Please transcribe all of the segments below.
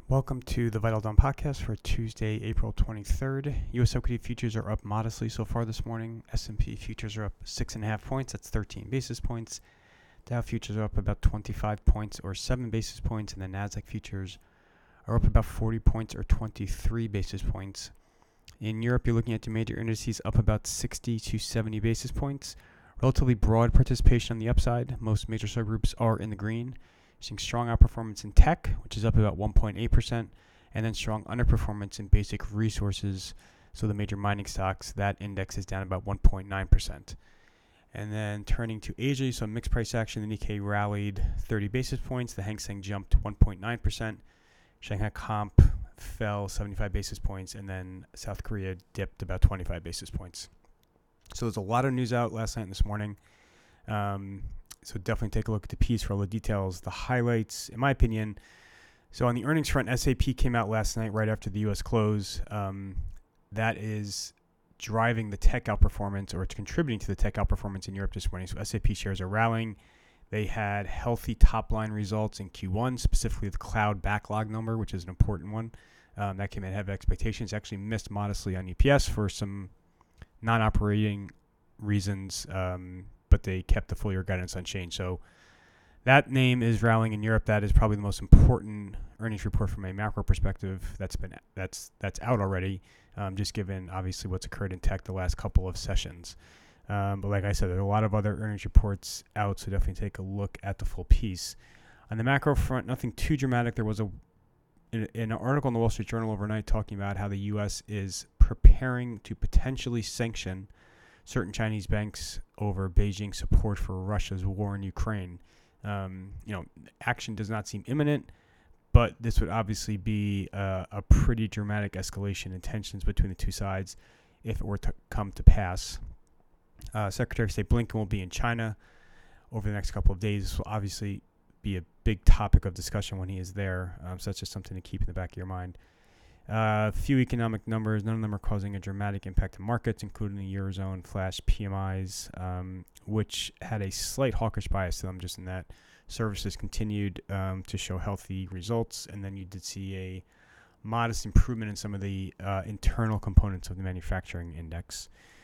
Welcome to the Vital Dawn podcast for Tuesday, April 23rd. U.S. equity futures are up modestly so far this morning. S&P futures are up 6.5 points. That's 13 basis points. Dow futures are up about 25 points or 7 basis points. And the NASDAQ futures are up about 40 points or 23 basis points. In Europe, you're looking at the major indices up about 60 to 70 basis points. Relatively broad participation on the upside. Most major subgroups are in the green. Seeing strong outperformance in tech, which is up about 1.8%, and then strong underperformance in basic resources. So the major mining stocks, that index is down about 1.9%. And then turning to Asia, you saw mixed price action. The Nikkei rallied 30 basis points. The Hang Seng jumped 1.9%. Shanghai Comp fell 75 basis points, and then South Korea dipped about 25 basis points. So there's a lot of news out last night and this morning. So definitely take a look at the piece for all the details. The highlights, in my opinion, so on the earnings front, SAP came out last night right after the U.S. close. That is driving the tech outperformance, or it's contributing to the tech outperformance in Europe this morning. So SAP shares are rallying. They had healthy top-line results in Q1, specifically the cloud backlog number, which is an important one. That came in ahead of expectations. Actually missed modestly on EPS for some non-operating reasons, but they kept the full year guidance unchanged. So that name is rallying in Europe. That is probably the most important earnings report from a macro perspective that's out already, just given obviously what's occurred in tech the last couple of sessions. But like I said, there are a lot of other earnings reports out, so definitely take a look at the full piece. On the macro front, nothing too dramatic. There was an article in the Wall Street Journal overnight talking about how the U.S. is preparing to potentially sanction certain Chinese banks over Beijing support for Russia's war in Ukraine. Action does not seem imminent, but this would obviously be a pretty dramatic escalation in tensions between the two sides if it were to come to pass. Secretary of State Blinken will be in China over the next couple of days. This will obviously be a big topic of discussion when he is there, so that's just something to keep in the back of your mind. A few economic numbers, none of them are causing a dramatic impact to markets, including the Eurozone flash PMIs, which had a slight hawkish bias to them, just in that services continued to show healthy results, and then you did see a modest improvement in some of the internal components of the manufacturing index.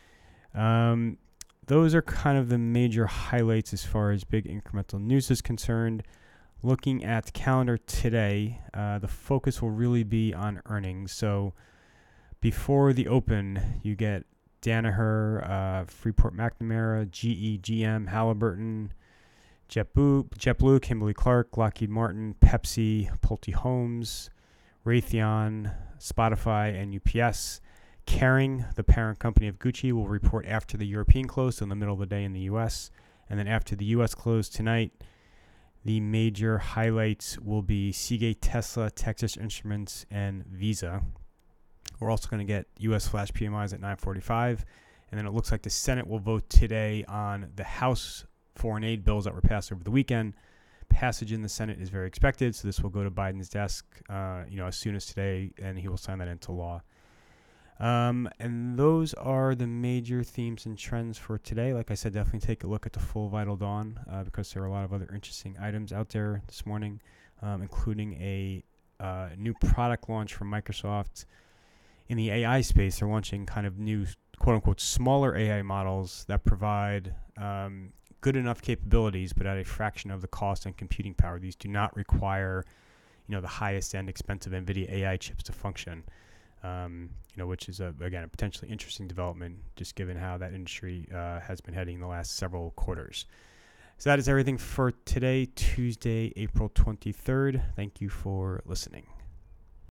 Those are kind of the major highlights as far as big incremental news is concerned. Looking at the calendar today, the focus will really be on earnings. So before the open, you get Danaher, Freeport-McMoRan, GE, GM, Halliburton, JetBlue, Kimberly-Clark, Lockheed Martin, Pepsi, Pulte Homes, Raytheon, Spotify, and UPS. Kering, the parent company of Gucci, will report after the European close, so in the middle of the day in the U.S. And then after the U.S. close tonight, the major highlights will be Seagate, Tesla, Texas Instruments, and Visa. We're also going to get U.S. flash PMIs at 9:45, and then it looks like the Senate will vote today on the House foreign aid bills that were passed over the weekend. Passage in the Senate is very expected, so this will go to Biden's desk, as soon as today, and he will sign that into law. And those are the major themes and trends for today. Like I said, definitely take a look at the full Vital Dawn because there are a lot of other interesting items out there this morning, including a new product launch from Microsoft in the AI space. They're launching kind of new, quote-unquote, smaller AI models that provide good enough capabilities, but at a fraction of the cost and computing power. These do not require, the highest-end expensive NVIDIA AI chips to function. Which is, again, a potentially interesting development, just given how that industry has been heading in the last several quarters. So that is everything for today, Tuesday, April 23rd. Thank you for listening.